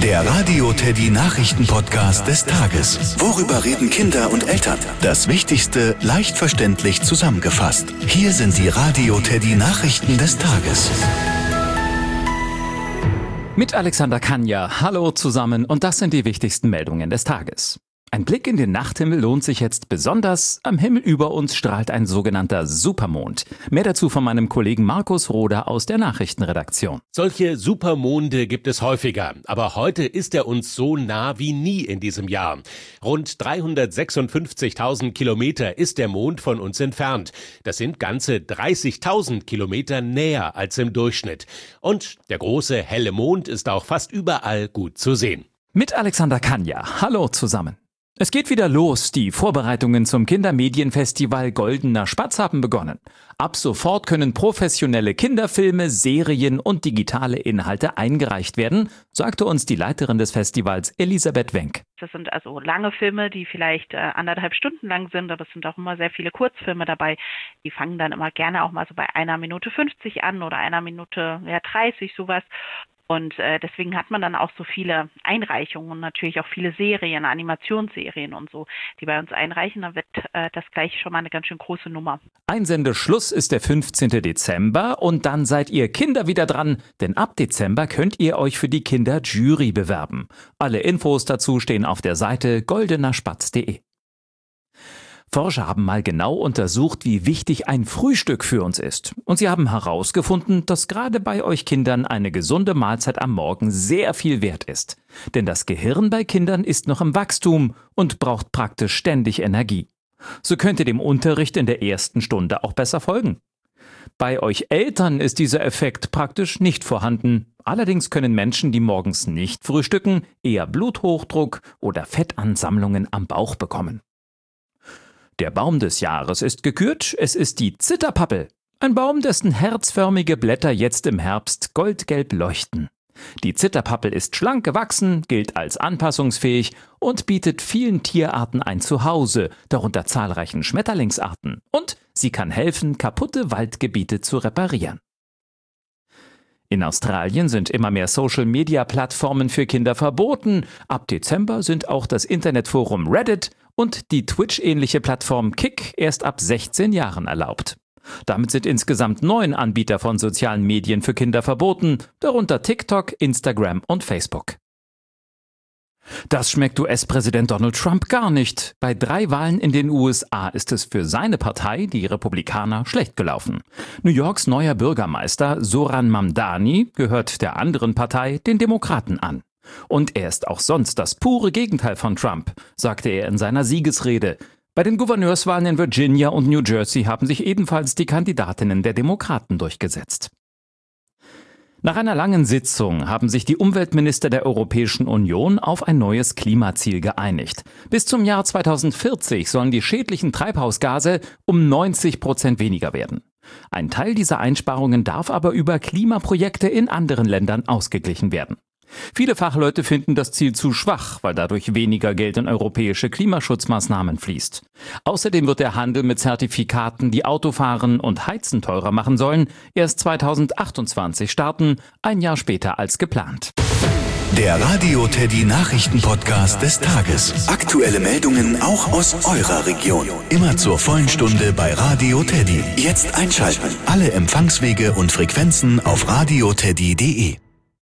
Der Radio Teddy Nachrichten-Podcast des Tages. Worüber reden Kinder und Eltern? Das Wichtigste leicht verständlich zusammengefasst. Hier sind die Radio Teddy Nachrichten des Tages. Mit Alexander Kanja. Hallo zusammen und das sind die wichtigsten Meldungen des Tages. Ein Blick in den Nachthimmel lohnt sich jetzt besonders. Am Himmel über uns strahlt ein sogenannter Supermond. Mehr dazu von meinem Kollegen Markus Roder aus der Nachrichtenredaktion. Solche Supermonde gibt es häufiger, aber heute ist er uns so nah wie nie in diesem Jahr. Rund 356.000 Kilometer ist der Mond von uns entfernt. Das sind ganze 30.000 Kilometer näher als im Durchschnitt. Und der große helle Mond ist auch fast überall gut zu sehen. Mit Alexander Kanja. Hallo zusammen. Es geht wieder los. Die Vorbereitungen zum Kindermedienfestival Goldener Spatz haben begonnen. Ab sofort können professionelle Kinderfilme, Serien und digitale Inhalte eingereicht werden, sagte uns die Leiterin des Festivals Elisabeth Wenck. Das sind also lange Filme, die vielleicht 1,5 Stunden lang sind, aber es sind auch immer sehr viele Kurzfilme dabei. Die fangen dann immer gerne auch mal so bei 1:50 an oder 1:30, sowas. Und deswegen hat man dann auch so viele Einreichungen und natürlich auch viele Serien, Animationsserien und so, die bei uns einreichen. Dann wird das gleich schon mal eine ganz schön große Nummer. Einsendeschluss ist der 15. Dezember und dann seid ihr Kinder wieder dran, denn ab Dezember könnt ihr euch für die Kinderjury bewerben. Alle Infos dazu stehen auf der Seite goldenerspatz.de. Forscher haben mal genau untersucht, wie wichtig ein Frühstück für uns ist. Und sie haben herausgefunden, dass gerade bei euch Kindern eine gesunde Mahlzeit am Morgen sehr viel wert ist. Denn das Gehirn bei Kindern ist noch im Wachstum und braucht praktisch ständig Energie. So könnt ihr dem Unterricht in der ersten Stunde auch besser folgen. Bei euch Eltern ist dieser Effekt praktisch nicht vorhanden. Allerdings können Menschen, die morgens nicht frühstücken, eher Bluthochdruck oder Fettansammlungen am Bauch bekommen. Der Baum des Jahres ist gekürt, es ist die Zitterpappel. Ein Baum, dessen herzförmige Blätter jetzt im Herbst goldgelb leuchten. Die Zitterpappel ist schlank gewachsen, gilt als anpassungsfähig und bietet vielen Tierarten ein Zuhause, darunter zahlreichen Schmetterlingsarten. Und sie kann helfen, kaputte Waldgebiete zu reparieren. In Australien sind immer mehr Social-Media-Plattformen für Kinder verboten. Ab Dezember sind auch das Internetforum Reddit und die Twitch-ähnliche Plattform Kick erst ab 16 Jahren erlaubt. Damit sind insgesamt 9 Anbieter von sozialen Medien für Kinder verboten, darunter TikTok, Instagram und Facebook. Das schmeckt US-Präsident Donald Trump gar nicht. Bei 3 Wahlen in den USA ist es für seine Partei, die Republikaner, schlecht gelaufen. New Yorks neuer Bürgermeister Zoran Mamdani gehört der anderen Partei, den Demokraten, an. Und er ist auch sonst das pure Gegenteil von Trump, sagte er in seiner Siegesrede. Bei den Gouverneurswahlen in Virginia und New Jersey haben sich ebenfalls die Kandidatinnen der Demokraten durchgesetzt. Nach einer langen Sitzung haben sich die Umweltminister der Europäischen Union auf ein neues Klimaziel geeinigt. Bis zum Jahr 2040 sollen die schädlichen Treibhausgase um 90% weniger werden. Ein Teil dieser Einsparungen darf aber über Klimaprojekte in anderen Ländern ausgeglichen werden. Viele Fachleute finden das Ziel zu schwach, weil dadurch weniger Geld in europäische Klimaschutzmaßnahmen fließt. Außerdem wird der Handel mit Zertifikaten, die Autofahren und Heizen teurer machen sollen, erst 2028 starten, ein Jahr später als geplant. Der Radio Teddy Nachrichten-Podcast des Tages. Aktuelle Meldungen auch aus eurer Region. Immer zur vollen Stunde bei Radio Teddy. Jetzt einschalten. Alle Empfangswege und Frequenzen auf radioteddy.de.